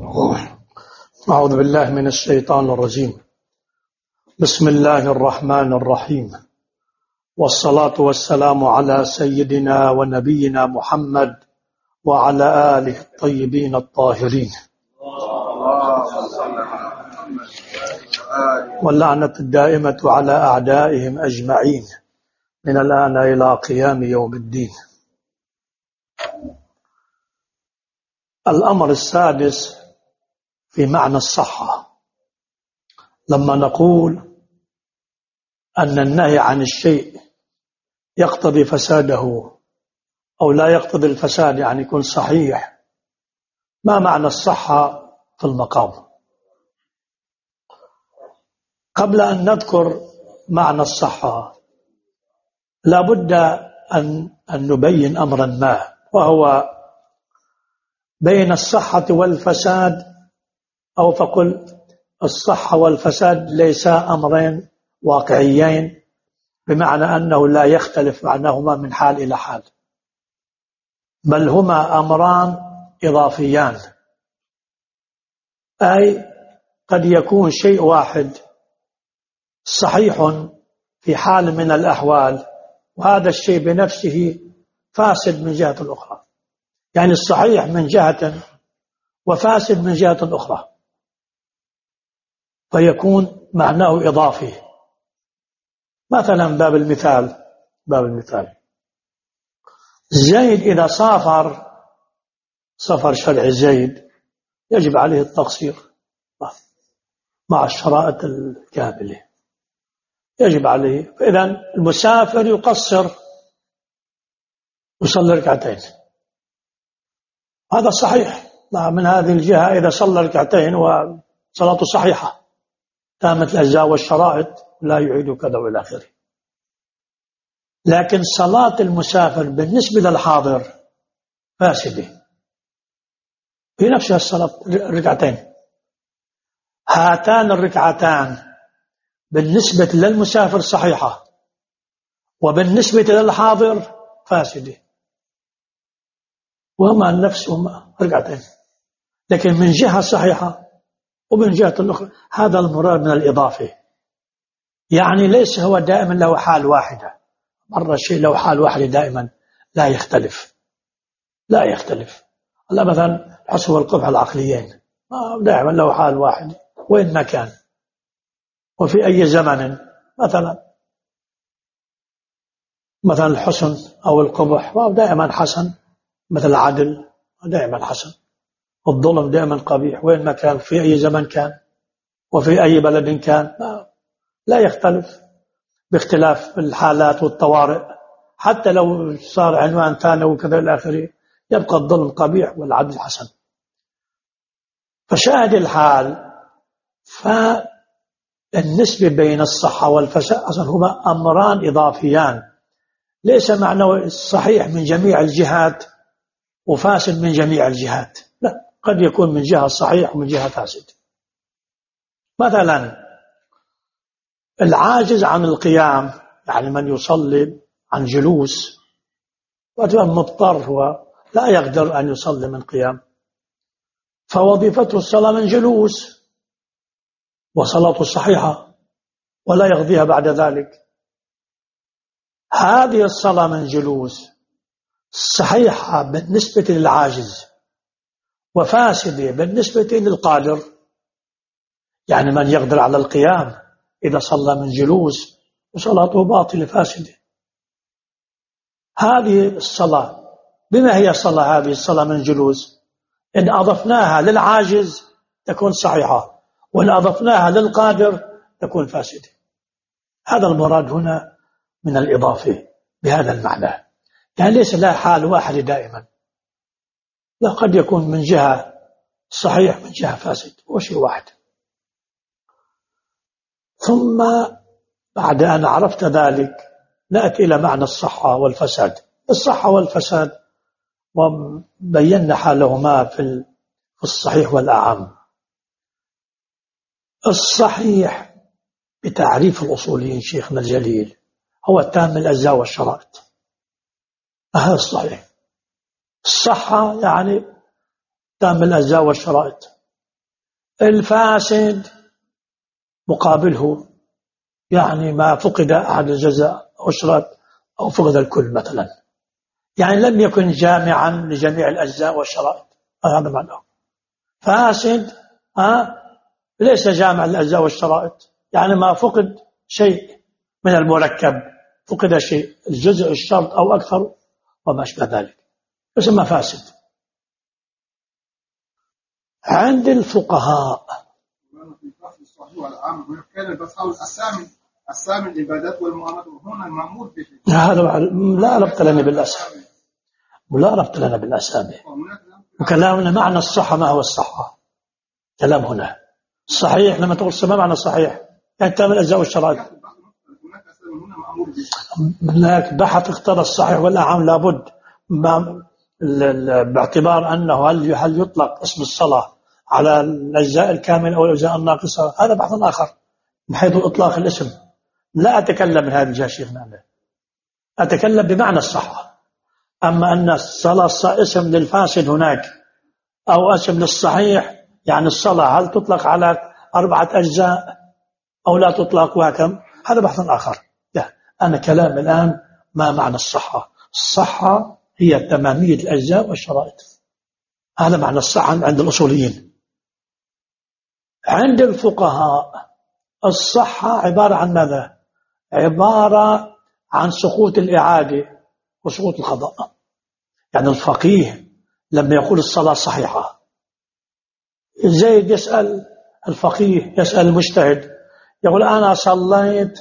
أعوذ بالله من الشيطان الرجيم. بسم الله الرحمن الرحيم، والصلاة والسلام على سيدنا ونبينا محمد وعلى آله الطيبين الطاهرين، واللعنة الدائمة على أعدائهم أجمعين من الآن إلى قيام يوم الدين. الأمر السادس في معنى الصحة، لما نقول أن النهي عن الشيء يقتضي فساده أو لا يقتضي الفساد، يعني يكون صحيح، ما معنى الصحة في المقام؟ قبل أن نذكر معنى الصحة لا بد أن نبين أمرا ما، وهو بين الصحة والفساد، أو فقل الصحة والفساد ليسا أمرين واقعيين، بمعنى أنه لا يختلف معناهما من حال إلى حال، بل هما أمران إضافيان. أي قد يكون شيء واحد صحيح في حال من الأحوال، وهذا الشيء بنفسه فاسد من جهة أخرى، يعني الصحيح من جهة وفاسد من جهة أخرى، فيكون معناه إضافي. مثلا باب المثال زيد إذا سافر شرع زيد يجب عليه التقصير مع الشرائط الكاملة، يجب عليه. فإذا المسافر يقصر، يصلي ركعتين، هذا صحيح من هذه الجهة. إذا صلى ركعتين وصلاته صحيحة تامت الأجزاء والشرائط، لا يعيد كذا وإلى آخره. لكن صلاة المسافر بالنسبة للحاضر فاسدة في نفسها الصلاة الركعتين. هاتان الركعتان بالنسبة للمسافر صحيحة، وبالنسبة للحاضر فاسدة، وهما نفسهما ركعتين، لكن من جهة صحيحة ومن جهة أخرى. هذا المراد من الإضافة، يعني ليس هو دائما له حال واحدة. مرة شيء له حال واحدة دائما لا يختلف. هلا مثلا الحسن والقبح العقليين دائما له حال واحد وين ما كان وفي أي زمن. مثلا الحسن أو القبح دائما حسن، مثل العدل دائما حسن، الظلم دائما قبيح وين ما كان، في أي زمن كان وفي أي بلد كان، لا يختلف باختلاف الحالات والطوارئ. حتى لو صار عنوان ثاني وكذا إلى آخره، يبقى الظلم قبيح والعدل حسن. فشاهد الحال، فالنسبة بين الصحة والفساد أصلا هما أمران إضافيان، ليس معناه الصحيح من جميع الجهات وفاسد من جميع الجهات، لا، قد يكون من جهة صحيح ومن جهة فاسد. مثلا العاجز عن القيام، يعني من يصلي عن جلوس، مضطر هو لا يقدر أن يصلي من قيام، فوظيفته الصلاة من جلوس، وصلاته صحيحة ولا يقضيها بعد ذلك. هذه الصلاة من جلوس صحيحة بالنسبة للعاجز وفاسدة بالنسبة للقادر، يعني من يقدر على القيام إذا صلى من جلوس وصلاته باطلة فاسدة. هذه الصلاة بما هي صلاة؟ هذه الصلاة من جلوس إن أضفناها للعاجز تكون صحيحة، وإن أضفناها للقادر تكون فاسدة. هذا المراد هنا من الإضافة بهذا المعنى، يعني ليس لا حال واحد دائما، لا، قد يكون من جهة صحيح من جهة فاسد، وشيء واحد. ثم بعد أن عرفت ذلك نأتي إلى معنى الصحة والفساد. الصحة والفساد وبينا حالهما في الصحيح والأعم. الصحيح بتعريف الأصوليين شيخنا الجليل هو التام الأجزاء والشرائط، هذا الصحيح. الصحة يعني تام الأجزاء والشرائط، الفاسد مقابله يعني ما فقد أحد الجزاء أو شرط أو فقد الكل مثلا، يعني لم يكن جامعا لجميع الأجزاء والشرائط، هذا معناه فاسد. ليس جامع للأجزاء والشرائط، يعني ما فقد شيء من المركب، فقد شيء الجزء الشرط أو أكثر وما أشبه ذلك، يسمى فاسد. عند الفقهاء السامي العبادات والمعاملات، هنا المأمور به. لا ربط لنا بالأسامي، ولا ربط لنا بالأسامي، وكلامنا معنى الصحة. ما هو الصحة؟ كلام هنا الصحيح، لما تقول ما معنى الصحيح؟ يعني تام الأجزاء والشرائط. هناك بحث اختار الصحيح والأعم لابد باعتبار أنه هل يطلق اسم الصلاة على الأجزاء الكاملة أو الأجزاء الناقصة، هذا بحث آخر من حيث إطلاق الاسم. لا أتكلم من هذه الجهة شيخنا، أتكلم بمعنى الصحة. أما أن الصلاة اسم للفاسد هناك أو اسم للصحيح، يعني الصلاة هل تطلق على 4 أجزاء أو لا تطلق وكم، هذا بحث آخر. لا، أنا كلام الآن ما معنى الصحة. الصحة هي تمامية الأجزاء والشرائط، هذا معنى الصحة عند الأصوليين. عند الفقهاء الصحة عبارة عن ماذا؟ عبارة عن سقوط الإعادة وسقوط القضاء. يعني الفقيه لما يقول الصلاة صحيحة، زيد يسأل الفقيه، يسأل المجتهد، يقول أنا صليت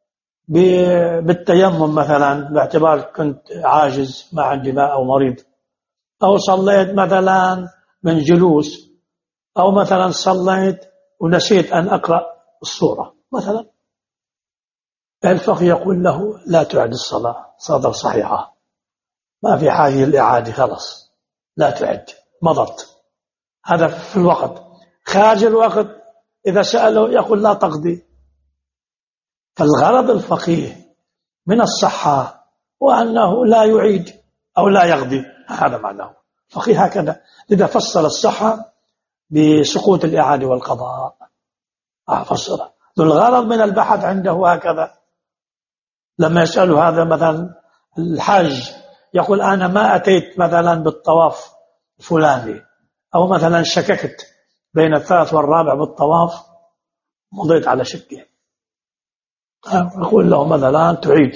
بالتيمم مثلا باعتبار كنت عاجز ما عندي ماء أو مريض، أو صليت مثلا من جلوس، أو مثلا صليت ونسيت أن أقرأ السورة مثلا. الفقيه يقول له لا تعد الصلاة، صلاة صحيحة ما في حاجة للإعادة، خلاص لا تعد، مضت. هذا في الوقت. خارج الوقت إذا سأله يقول لا تقضي. فالغرض الفقيه من الصحة وأنه لا يعيد أو لا يقضي، هذا معناه الفقيه هكذا. لذا فسر الصحة بسقوط الإعادة والقضاء، فسر. الغرض من البحث عنده هكذا. لما يسأله هذا مثلا الحاج، يقول أنا ما أتيت مثلا بالطواف الفلاني، أو مثلا شككت بين الثالث والرابع بالطواف، مضيت على شكه، أقول له مثلا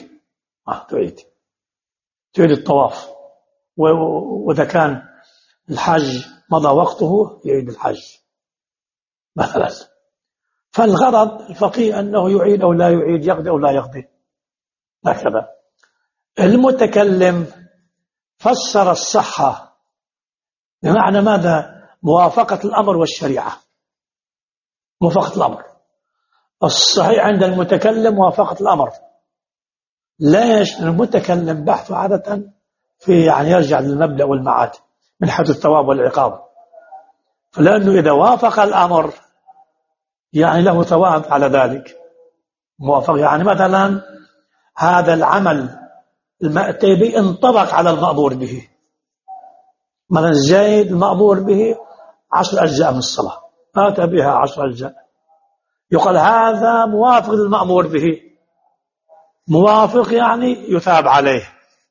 تعيد الطواف، وإذا كان الحج مضى وقته يعيد الحج مثلا. فالغرض الفقيه أنه يعيد أو لا يعيد، يقضي أو لا يقضي، هكذا. المتكلم فسر الصحة بمعنى ماذا؟ موافقة الأمر والشريعة، موافقة الأمر. الصحيح عند المتكلم موافقة الأمر. ليش؟ المتكلم بحثه عادة في يعني يرجع للمبدأ والمعاد من حيث الثواب والعقاب، فلأنه إذا وافق الأمر يعني له ثواب على ذلك. موافق يعني مثلا هذا العمل المأتي به انطبق على المأمور به، مثلا زيد المأمور به 10 أجزاء من الصلاة، أتى بها 10 أجزاء، يقال هذا موافق للمأمور به. موافق يعني يثاب عليه.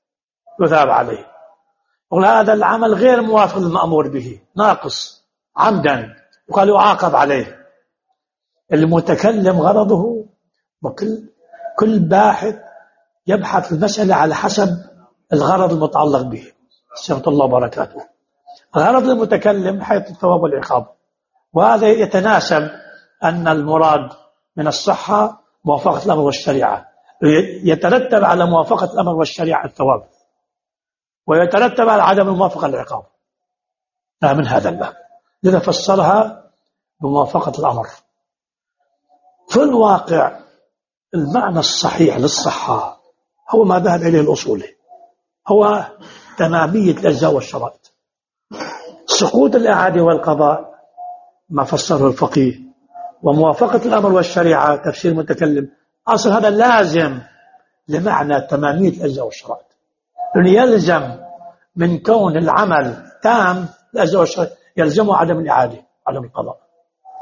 يقول هذا العمل غير موافق للمأمور به، ناقص عمدا، يقال يعاقب عليه. المتكلم غرضه، وكل باحث يبحث المسألة على حسب الغرض المتعلق به. سبحانه الله وبركاته. غرض المتكلم حيث الثواب والعقاب، وهذا يتناسب أن المراد من الصحة موافقة الأمر والشريعة، يترتب على موافقة الأمر والشريعة الثواب، ويترتب على عدم الموافقة العقاب. من هذا الباب لذا فسرها بموافقة الأمر. في الواقع المعنى الصحيح للصحة هو ما ذهب إليه الأصولي، هو تمامية الأجزاء والشرائط. سقوط الإعادة والقضاء ما فسره الفقيه، وموافقة الأمر والشريعة تفسير المتكلم. أصل هذا لازم لمعنى تمامية الأجزاء والشرائط، لأنه يلزم من كون العمل تام الأجزاء والشرائط، يلزمه عدم الإعادة، عدم القضاء.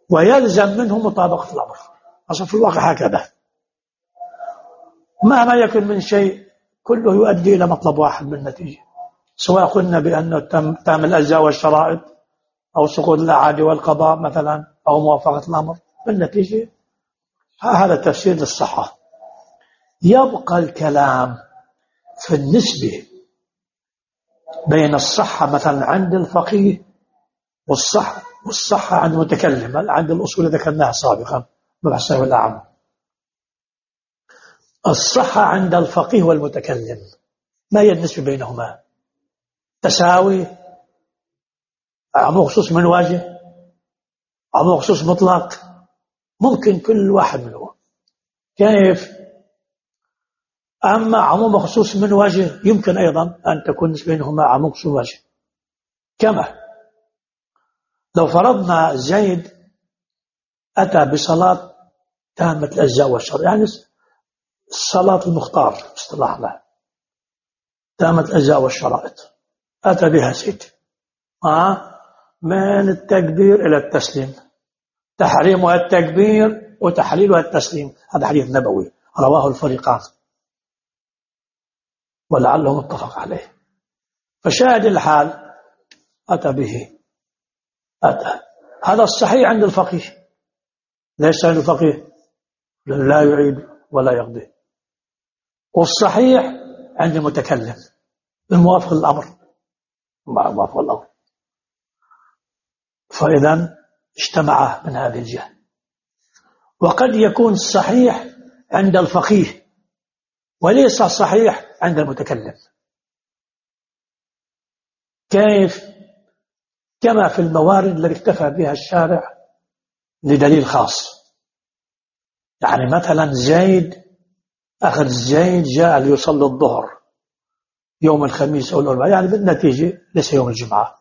ويلزم منه مطابقة الأمر. أصلا في الواقع هكذا، مهما يكن من شيء كله يؤدي إلى مطلب واحد بالنتيجة، سواء قلنا بأنه تام الأجزاء والشرائط أو سقوط الأعادي والقضاء مثلا أو موافقة الأمر، بالنتيجة هذا تفسير للصحة. يبقى الكلام في النسبة بين الصحة مثلا عند الفقيه والصحة عند المتكلم. عند الأصول ذكرناها سابقا بحث الأعم. الصحة عند الفقيه والمتكلم ما هي النسبة بينهما؟ تساوي؟ عموم خصوص من واجه؟ عموم خصوص مطلق؟ ممكن كل واحد منهم. كيف؟ أما عموم خصوص من وجه يمكن أيضا أن تكون بينهما عموم خصوص وجه. كما لو فرضنا زيد أتى بصلاة تامة الأجزاء والشرط، يعني الصلاة المختار اصطلاحنا تامة الأجزاء والشرائط، أتى بها زيد من التكبير إلى التسليم، تحريمها التكبير وتحليلها التسليم. هذا حديث نبوي رواه الفريقان ولعله متفق عليه. فشاهد الحال أتى به، أتى. هذا الصحيح عند الفقيه، ليس عند الفقيه لا يعيد ولا يقضي. والصحيح عند المتكلم بالموافق للأمر، مع موافق الأمر. فإذا اجتمع من هذه الجهة. وقد يكون الصحيح عند الفقيه وليس صحيح عند المتكلم. كيف؟ كما في الموارد التي اكتفى بها الشارع لدليل خاص. يعني مثلا زيد أخذ زيد جاء ليصلي الظهر يوم الخميس أو الأربعاء، يعني بالنتيجة ليس يوم الجمعة،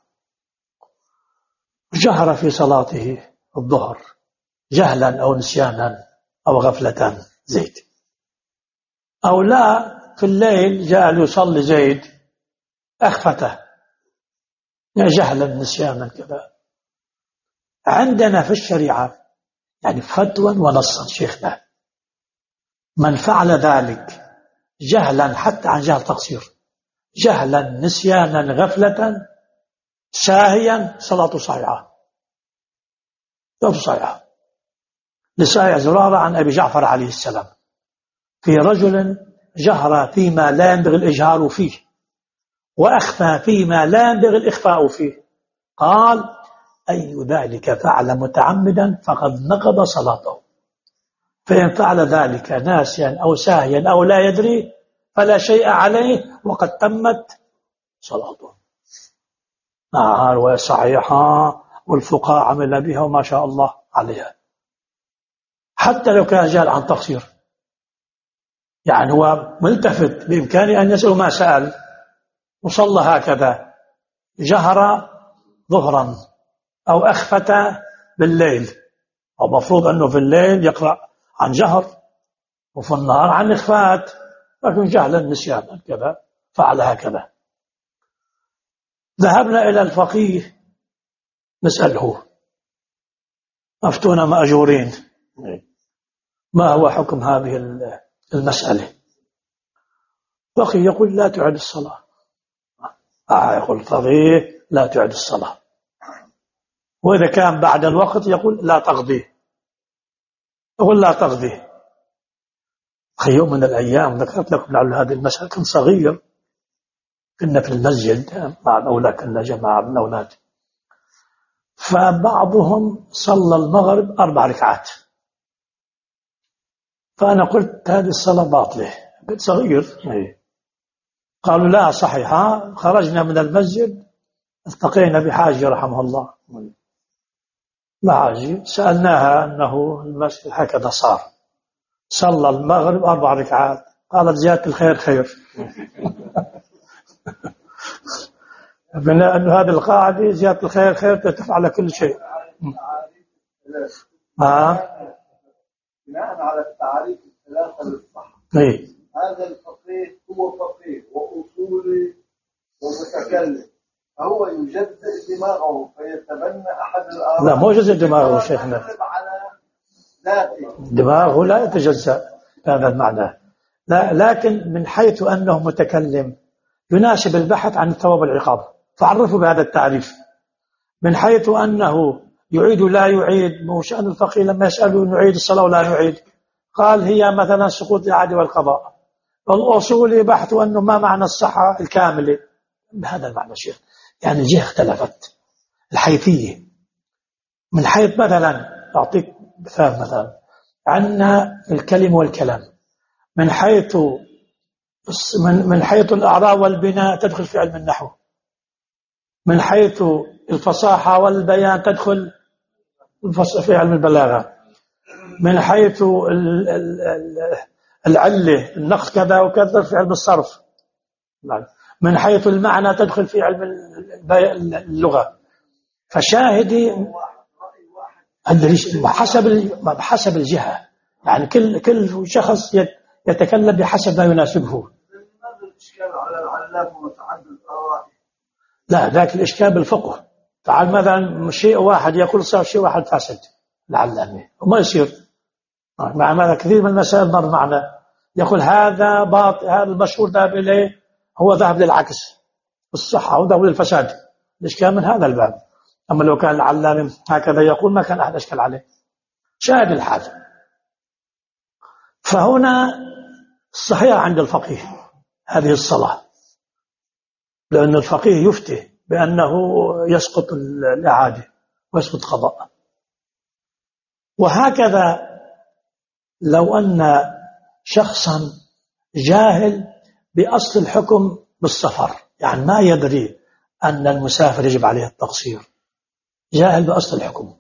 جهر في صلاته الظهر جهلا أو نسيانا أو غفلة زيد. أو لا، في الليل جاء ليصلي زيد أخفته جهلا نسيانا كذا. عندنا في الشريعة يعني فتوى ونصا شيخنا من فعل ذلك جهلا حتى عن جهل تقصير، جهلا نسيانا غفلة ساهيا، صلاته صحيحة، صلاته صحيحة. لسائع زرارة عن أبي جعفر عليه السلام في رجل جهر فيما لا ينبغي الإجهار فيه وأخفى فيما لا ينبغي الإخفاء فيه، قال أي ذلك فعل متعمدا فقد نقض صلاته، فإن فعل ذلك ناسيا أو ساهيا أو لا يدري فلا شيء عليه وقد تمت صلاته. رواية صحيحة والفقهاء عمل بها وما شاء الله عليها، حتى لو كان جاهل عن تقصير. يعني هو ملتفت بإمكانه أن يسأل ما سأل وصلى هكذا، جهر ظهرا أو أخفت بالليل، أو مفروض أنه في الليل يقرأ عن جهر وفي النهار عن إخفات، لكن جهلا نسيانا كذا فعل هكذا. ذهبنا إلى الفقيه نسأله أفتونا مأجورين ما هو حكم هذه المسألة؟ فقيه يقول لا تعد الصلاة. يقول الفقيه لا تعد الصلاة. وإذا كان بعد الوقت يقول لا تقضي، يقول لا تقضي. يوم من الأيام ذكرت لكم لعل هذه المسألة، كنت صغير كنا في المسجد مع الأولاد، كنا جماعة من الأولاد، فبعضهم صلى المغرب 4 ركعات، فأنا قلت هذه الصلاة باطلة، كنت صغير. قالوا لا صحيحة. خرجنا من المسجد التقينا بحاجة رحمه الله، حاجة سألناها أنه المسجد هكذا صار، صلى المغرب 4 ركعات، قالت زيادة الخير خير. بناء أن هذه القاعدة زيادة الخير خير تتفع على كل شيء. بناء على التعريف الثلاثة للصحة، هذا الفقيه هو فقيه وأصولي ومتكلم، فهو يجدد دماغه فيتبنى أحد الآراء. لا مو جزء دماغه شيخنا، على ذاته دماغه لا يتجزأ هذا المعنى. لا، لكن من حيث أنه متكلم يناسب البحث عن الثواب والعقاب، فعرفوا بهذا التعريف. من حيث أنه يعيد لا يعيد، مو شأن الفقيه لما يسأله نعيد الصلاة ولا نعيد، قال هي مثلا سقوط الإعادة والقضاء. الأصولي بحث أنه ما معنى الصحة الكاملة بهذا المعنى شيخ. يعني الجهة اختلفت الحيثية. من حيث مثلا أعطيك مثال، مثلا عندنا الكلمة والكلام، من حيث الأعراب والبناء تدخل في علم النحو، من حيث الفصاحة والبيان تدخل في علم البلاغة، من حيث العلة النقص كذا وكذا في علم الصرف، من حيث المعنى تدخل في علم اللغة. فشاهدي بحسب الجهة، يعني كل شخص يتكلم بحسب ما يناسبه. لا، ذاك الإشكال بالفقه. تعال مثلا شيء واحد يقول صار شيء واحد فاسد العلامة وما يصير. مع ماذا كثير من المسائل مر معنا يقول هذا باطل، هذا المشهور ذهب إليه، هو ذهب للعكس الصحة وذهب للفساد. الإشكال من هذا الباب. أما لو كان العلامة هكذا يقول ما كان أحد أشكال عليه. شاهد الحال. فهنا الصحيح عند الفقيه هذه الصلاة، لأن الفقيه يفتي بأنه يسقط الإعادة ويسقط قضاء. وهكذا لو أن شخصا جاهل بأصل الحكم بالسفر، يعني ما يدري أن المسافر يجب عليه التقصير، جاهل بأصل الحكم،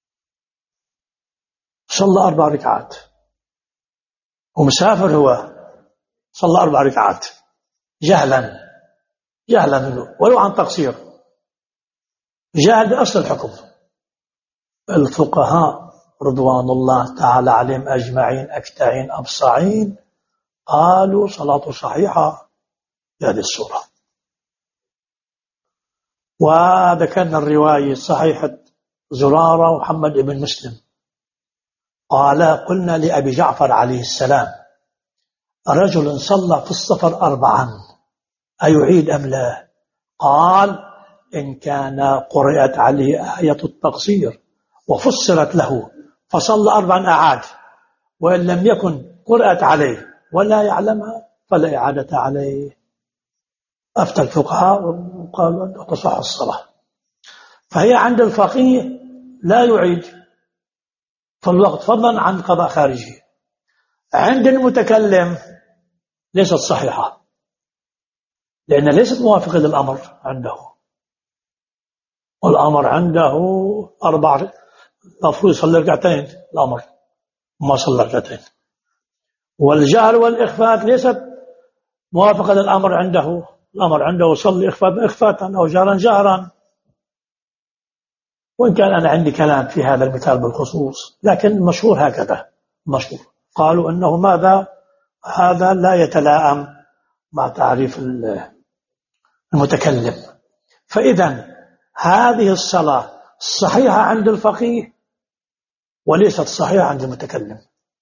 صلى 4 ركعات ومسافر، هو صلى 4 ركعات جهلا منه ولو عن تقصير، جاهل بأصل الحكم. الفقهاء رضوان الله تعالى عليهم أجمعين أكتعين أبصعين قالوا صلاة صحيحة بهذه الصورة. وذكرنا الرواية صحيحة زرارة ومحمد بن مسلم قال قلنا لأبي جعفر عليه السلام رجل صلى في السفر 4 أيعيد أم لا؟ قال إن كان قرأت عليه آية التقصير وفسرت له فصلى 4 أعاد، وإن لم يكن قرأت عليه ولا يعلمها فلا إعادة عليه. أفتى الفقهاء وقالوا تصح الصلاة. فهي عند الفقيه لا يعيد في الوقت فضلا عن قضاء خارجي. عند المتكلم ليست صحيحة، لأن ليست موافقة للأمر عنده، والأمر عنده 4 المفروض يصلي 2 الأمر ما صلى 2. والجهل والإخفات ليست موافقة للأمر عنده، الأمر عنده صلي إخفاتا أو جهرا. وإن كان أنا عندي كلام في هذا المثال بالخصوص، لكن المشهور هكذا، مشهور قالوا أنه ماذا هذا لا يتلائم مع تعريف المتكلم. فإذا هذه الصلاة صحيحة عند الفقيه وليست صحيحة عند المتكلم.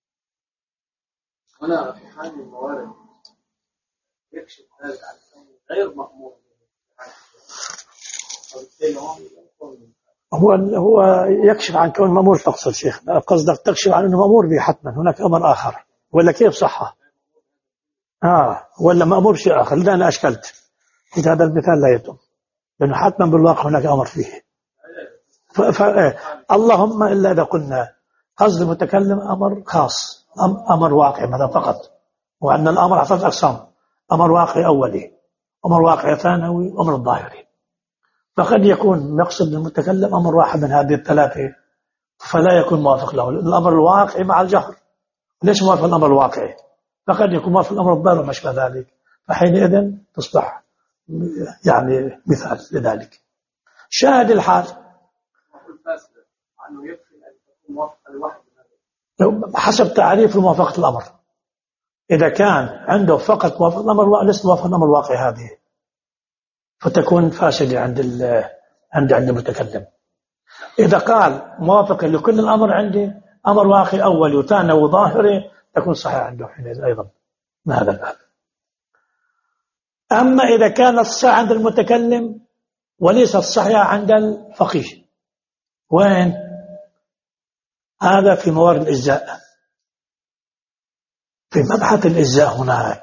هنا في حال الموارد يكشف هذا عن غير مأمور، هو يكشف عن كون مأمور. تقصد شيخ قصدك تكشف عن أنه مأمور به حتما، هناك أمر آخر ولا كيف صحة؟ ولا مأمور شيء آخر؟ لذا أنا أشكلت في هذا المثال لا يتم، لأنه حتما بالواقع هناك أمر فيه. اللهم إلا إذا قلنا قصد المتكلم أمر خاص، أمر واقع مثلا فقط، وأن الأمر على 3 أقسام: أمر واقعي أولي، أمر واقعي ثانوي، أمر ظاهري. فقد يكون مقصد المتكلم أمر واحد من هذه ال3 فلا يكون موافق له الأمر الواقعي مع الجهر، ليش موافق الأمر الواقعي؟ فقد يكون موافق الأمر الظاهر وما شابه ذلك، فحينئذ تصبح يعني مثال لذلك. شاهد الحال حسب تعريف موافقة الأمر. إذا كان عنده فقط موافقة الأمر ليس موافقة الأمر الواقعي هذه، فتكون فاسدة عند المتكلم. إذا قال موافق لكل الأمر عندي، أمر واقعي أولي وثاني وظاهري، تكون صحيح عنده حينئذ أيضا من هذا الباب. أما إذا كان الصحيح عند المتكلم وليس الصحيح عند الفقيه، وين؟ هذا في موارد الإجزاء. في مبحث الإجزاء هناك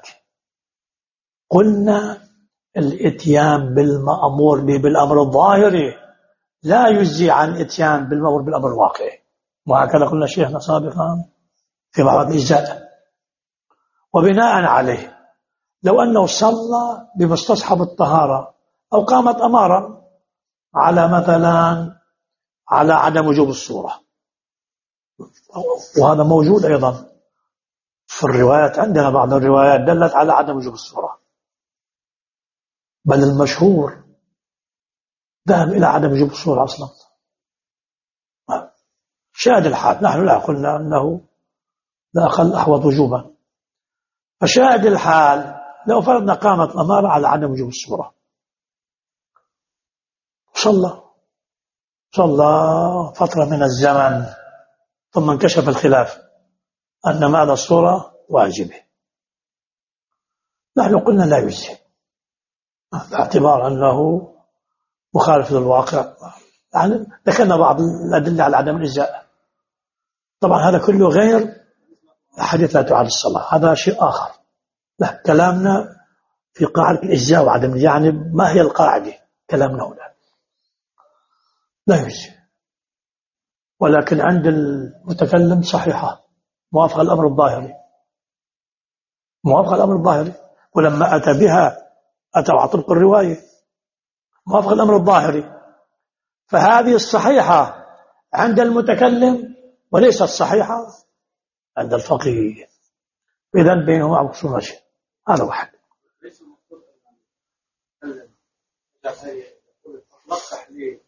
قلنا الإتيان بالمأمور به بالأمر الظاهري لا يجزي عن إتيان بالمأمور بالأمر الواقعي، وهكذا قلنا شيخنا سابقا في مبحث الإجزاء. وبناء عليه لو أنه صلى بمستصحب الطهارة أو قامت أمارة على مثلا على عدم وجوب الصورة، وهذا موجود أيضا في الروايات، عندنا بعض الروايات دلت على عدم وجوب الصورة، بل المشهور ذهب إلى عدم وجوب الصورة أصلا. شاهد الحال، نحن لا قلنا أنه لا أقل أحوط وجوبا، فشاهد الحال لو فرضنا قامت أمارة على عدم وجوب الصورة، صلى فترة من الزمن ثم انكشف الخلاف أن معنى الصورة واجبة، نحن قلنا لا يجزي باعتبار أنه مخالف للواقع. يعني ذكرنا بعض الأدلة على عدم الإجزاء، طبعا هذا كله غير حديث لا تعاد الصلاة، هذا شيء آخر. لا، كلامنا في قاعدة الإجزاء وعدم، يعني ما هي القاعدة؟ كلامنا هنا لا يجزي، ولكن عند المتكلم صحيحة موافقة الأمر الظاهري، موافقة الأمر الظاهري، ولما أتى بها أتى على طرق الرواية موافقة الأمر الظاهري، فهذه الصحيحة عند المتكلم وليس الصحيحة عند الفقيه، إذن بينهما عكس ماشي. هذا واحد. ليس المفروض أن نفتح ليه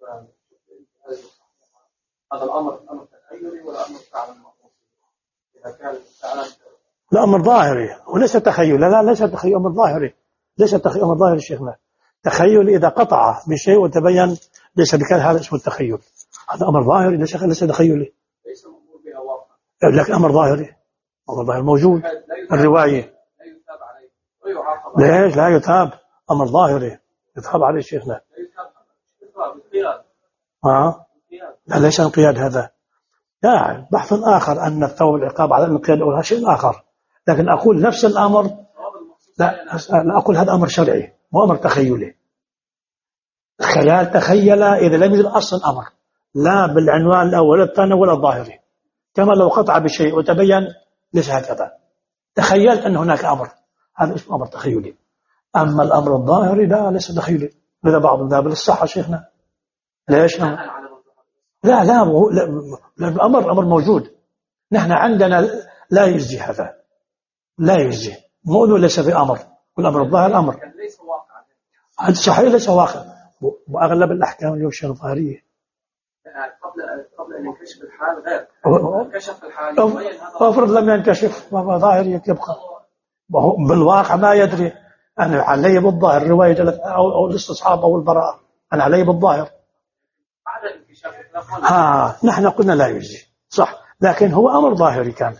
هذا الأمر أمر تخيلي ولا أمر فعلا مقصود؟ إذا كان فعلا لا، أمر ظاهري وليس تخيل. لا ليس تخيل، أمر ظاهري، ليس تخيل، أمر ظاهري شيخنا. تخيل إذا قطع بشيء وتبين ليس بكان، هذا اسمه التخيل. هذا أمر ظاهري ليس تخيلي، ليس مأمور بها واقع، لكن أمر ظاهري، أمر ظاهري موجود الرواية. لا يثاب عليه ويعاقب عليه. ليش لا يثاب؟ أمر ظاهري يثاب عليه شيخنا. لا يثاب بالقياد. لا ليس انقياد، هذا لا بحث آخر، أن الثواب العقاب على الانقياد أو شيء آخر، لكن أقول نفس الأمر لا أقول هذا أمر شرعي مو أمر تخيلي. الخيال تخيل إذا لم يوجد أصل الأمر، لا بالعنوان الأول الثاني ولا الظاهري، كما لو قطع بشيء وتبين ليس هكذا، تخيلت أن هناك أمر، هذا اسمه أمر تخيلي. أما الأمر الظاهري لا ليس تخيلي، لذا بعض الذهب للصحة شيخنا. ليش؟ لا الأمر أمر موجود، نحن عندنا لا يجزي، هذا لا يجزي، مو أنه ليس في أمر، والأمر الظاهر أمر ليس واقع، هذا صحيح ليس واقع، وأغلب الأحكام اليوم ظاهرية. قبل أن ينكشف الحال غير كشف الحال أفرض لم ينكشف ظاهرية يبقى بالواقع ما يدري. أنا علي بالظاهر الرواية أو الاستصحاب أو البراءة، أنا علي بالظاهر. بعد الانكشاف نحن قلنا لا يجزي صح، لكن هو أمر ظاهري كان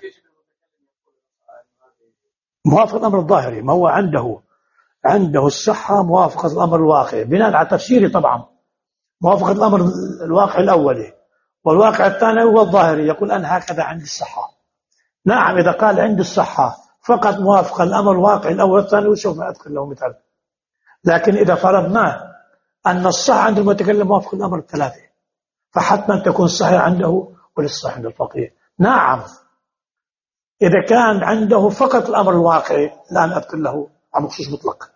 موافق الأمر الظاهري، ما هو عنده الصحة موافقة الأمر الواقعي بناء على تفسيري طبعا، موافقة الأمر الواقعي الأولي، والواقع الثاني هو الظاهري، يقول أنا هكذا عندي الصحة. نعم إذا قال عندي الصحة فقط موافقة الأمر الواقعي الأول والثاني وسوف أذكر له مثال، لكن إذا فرضنا أن الصحة عند المتكلم موافق الأمر الثلاثة، فحتما تكون الصحيح عنده وللصحيح عند الفقيه. نعم إذا كان عنده فقط الأمر الواقعي لا أذكر له عن خصوص مطلق.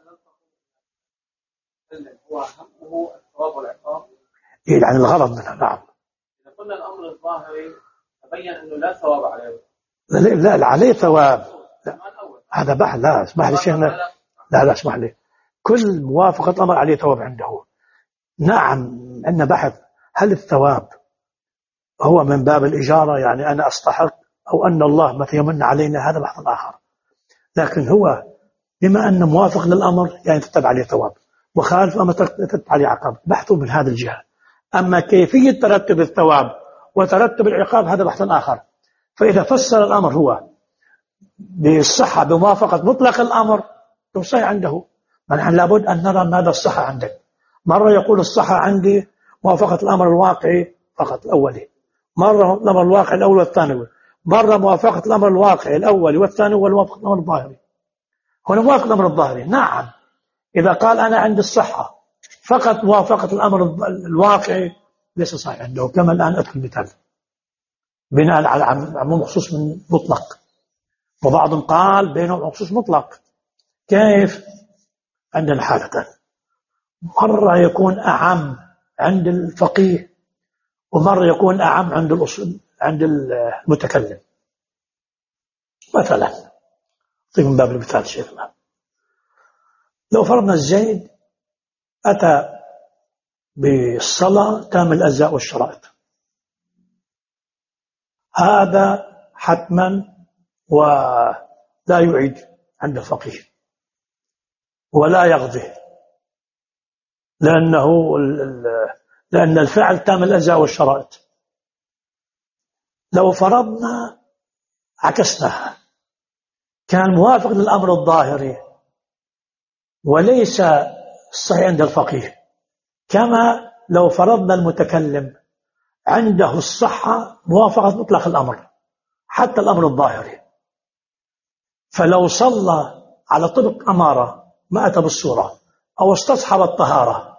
هو همه الثواب والعقاب، يعني الغرض منها. نعم إذا قلنا الأمر الظاهري تبين أنه لا ثواب عليه. لا عليه ثواب، لا. هذا بحث، لا اسمح لي شيخنا، لا اسمح لي، كل موافقة الأمر عليه ثواب عنده. نعم عندنا بحث هل الثواب هو من باب الإجارة، يعني أنا أستحق، أو أن الله مثل يمن علينا، هذا بحث آخر. لكن هو بما أن موافق للأمر يعني تتبع عليه ثواب، وخالف أما ترتب عليه عقاب، بحثه من هذا الجهة. أما كيفية ترتب الثواب وترتب العقاب هذا بحث آخر. فإذا فسر الأمر هو بالصحة بموافقة مطلق الأمر صحيح عنده، نحن لابد أن نرى ماذا الصحة عندك. مرة يقول الصحة عندي موافقة الأمر الواقعي فقط الأولي، مرة الأمر الواقعي الأول والثانوي، مرة موافقة الأمر الواقعي الأولي والثاني وموافقة الأمر الظاهري. هنا موافقة الأمر الظاهري نعم، إذا قال أنا عندي الصحة فقط موافقة الأمر الواقعي ليس صحيح عنده، كما الآن أذكر مثال بناء على عموم خصوص من مطلق، وبعضهم قال بينهم خصوص مطلق. كيف؟ عندنا حالتان، مرة يكون أعم عند الفقيه ومرة يكون أعم عند الأصول عند المتكلم. مثلا طيب من باب المثال شيخنا، لو فرضنا زيد أتى بالصلاة تام الأجزاء والشرائط، هذا حتما ولا يعيد عند الفقيه ولا يقضي، لأن الفعل تام الأجزاء والشرائط. لو فرضنا عكسناها، كان موافق للأمر الظاهري وليس الصحيح عند الفقيه، كما لو فرضنا المتكلم عنده الصحة موافقة مطلق الأمر حتى الأمر الظاهري، فلو صلى على طبق أمارة ما أتى بالصورة أو استصحب الطهارة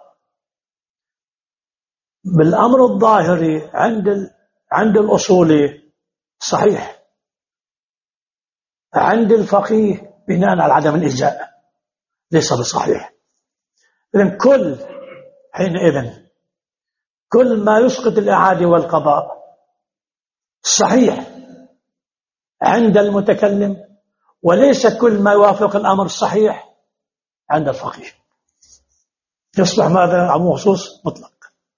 بالأمر الظاهري عند الأصولي صحيح، عند الفقيه بناء على عدم الإجزاء ليس بصحيح. إذن حينئذ كل ما يسقط الإعادة والقضاء صحيح عند المتكلم، وليس كل ما يوافق الأمر صحيح عند الفقيه. يصبح ماذا؟ عموم خصوص مطلق.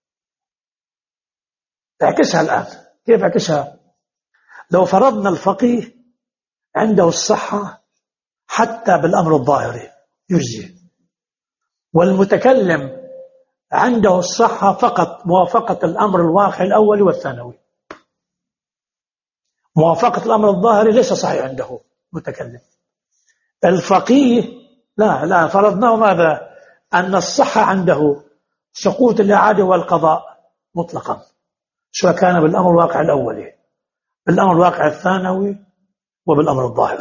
اعكسها الآن. كيف اعكسها؟ لو فرضنا الفقيه عنده الصحة حتى بالأمر الظاهري يجزي، والمتكلم عنده الصحة فقط موافقة الأمر الواقعي الأول والثانوي، موافقة الأمر الظاهري ليس صحيح عنده متكلم. الفقيه لا فرضناه ماذا؟ أن الصحة عنده سقوط الإعادة والقضاء مطلقا، سواء كان بالأمر الواقع الأولي بالأمر الواقع الثانوي وبالأمر الظاهري،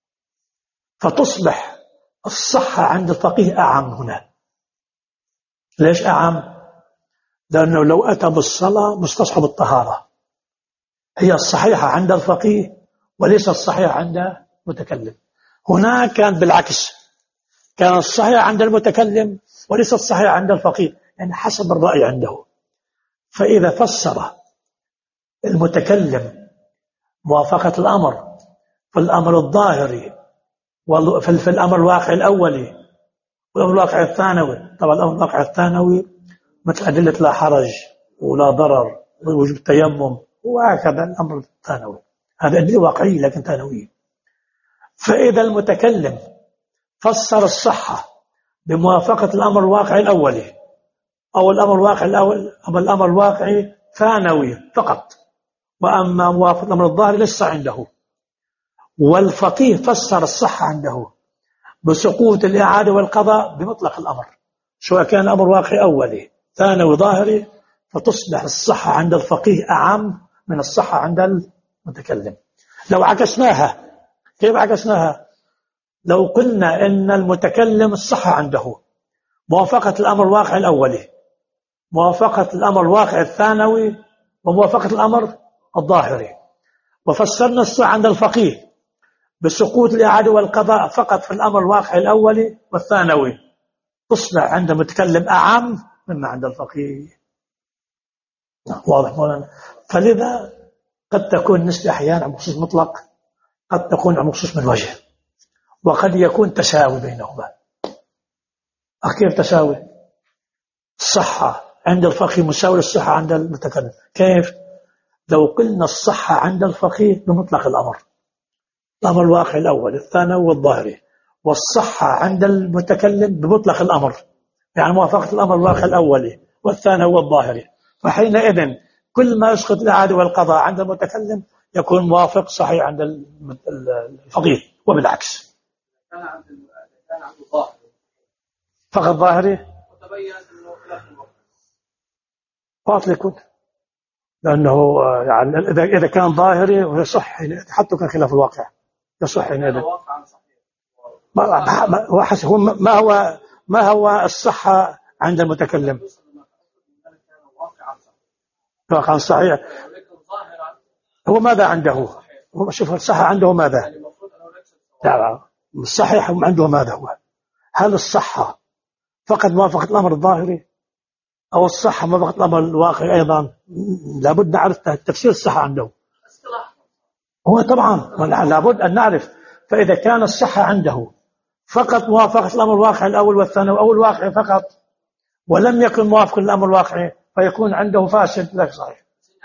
فتصبح الصحة عند الفقيه أعم هنا. ليش أعم؟ لأنه لو أتى بالصلاة مستصحب الطهارة هي الصحيحة عند الفقيه وليس الصحيحة عند المتكلم. هنا كان بالعكس، كان الصحيح عند المتكلم وليس الصحيح عند الفقيه، يعني حسب الرأي عنده. فإذا فسر المتكلم موافقة الأمر في الأمر الظاهري في الأمر الواقع الأولي والأمر الواقع الثانوي، طبعا الأمر الواقع الثانوي مثل أدلة لا حرج ولا ضرر ووجوب التيمم وهكذا الأمر الثانوي، هذا أدلة واقعية لكن ثانوية. فإذا المتكلم فسر الصحة بموافقة الأمر الواقعي الأولي أو الأمر الواقعي الأول أو الأمر الواقعي ثانوي فقط، وأما موافقة الأمر الظاهري ليس عنده، والفقيه فسر الصحة عنده بسقوط الإعادة والقضاء بمطلق الأمر، سواء كان أمر واقعي أولي ثانوي ظاهري، فتصبح الصحة عند الفقيه أعم من الصحة عند المتكلم. لو عكسناها، كيف عكسناها؟ لو قلنا إن المتكلم الصحة عنده موافقة الأمر الواقع الأولي موافقة الأمر الواقع الثانوي وموافقة الأمر الظاهري، وفسرنا الصحة عند الفقيه بسقوط الإعادة والقضاء فقط في الأمر الواقع الأولي والثانوي، تصبح عند المتكلم أعم مما عند الفقيه. واضح مولانا؟ فلذا قد تكون نسبة أحيانا عن خصوص مطلق، قد تكون عن خصوص من وجه، وقد يكون تساوي بينهما. كيف تساوي؟ الصحة عند الفقيه مساوي للصحة عند المتكلم. كيف؟ لو قلنا الصحة عند الفقيه بمطلق الأمر، الأمر الواقع الأول الثانوي والظاهري، والصحة عند المتكلم بمطلق الأمر يعني موافقة الأمر الواقع الأولي، والثاني هو الظاهري. فحينئذ كل ما يسقط الإعادة والقضاء عند المتكلم يكون موافق صحيح عند الفقيه، وبالعكس. كان عنده ظاهر فقط ظاهري وتبين انه خلاف الواقع باطل يكون، لأنه يعني إذا كان ظاهري ويصح حتى كان خلاف الواقع يصح حينئذ. واقعا صحيح. ما هو الصحة عند المتكلم؟ واقعا صحيح. هو ماذا عنده؟ هو شوف الصحة عنده ماذا؟ لا، الصحيح عنده ماذا هو؟ هل الصحة فقط موافقة الأمر الظاهري أو الصحة موافقة الأمر الواقعي أيضا؟ لابد نعرف تفسير الصحة عنده. هو طبعا لابد أن نعرف. فإذا كان الصحة عنده فقط موافقة الأمر الواقعي الأول والثاني أو الواقعي فقط، ولم يكن موافق للأمر الواقعي، فيكون عنده فاسد لا صحيح.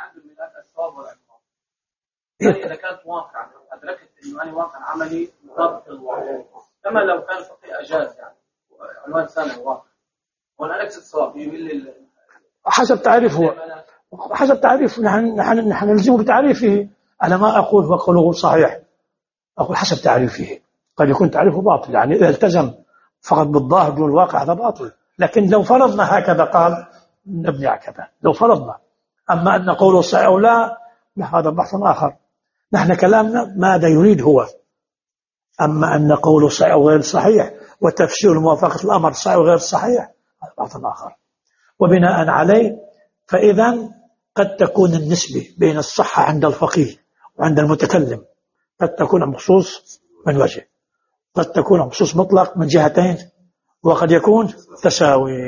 إذا كانت واقع أدركت إنه أنا واقع عملي مطابق للواقع، كما لو كان فقيه أجاز يعني عنوان ثاني واقع، وأنا أكسب صواب يميل حسب تعريفه. حسب تعريفه نحن نلزمه بتعريفه. أنا ما أقول وقوله صحيح، أقول حسب تعريفه. قد يكون تعريفه باطل، يعني إذا التزم فقط بالظاهر دون الواقع هذا باطل. لكن لو فرضنا هكذا قال نبني هكذا لو فرضنا. أما أن قوله صحيح أو لا هذا بحث آخر. نحن كلامنا ماذا يريد هو. أما أن قوله صحيح أو غير صحيح وتفسير موافقة الأمر صحيح وغير صحيح هذا بحث آخر. وبناء عليه فإذا قد تكون النسبة بين الصحة عند الفقيه وعند المتكلم قد تكون مخصوص من وجه، قد تكون مخصوص مطلق من جهتين، وقد يكون تساوي.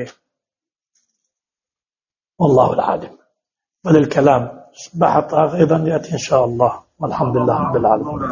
والله العالم. وللكلام بحث أيضا يأتي إن شاء الله، والحمد لله رب العالمين.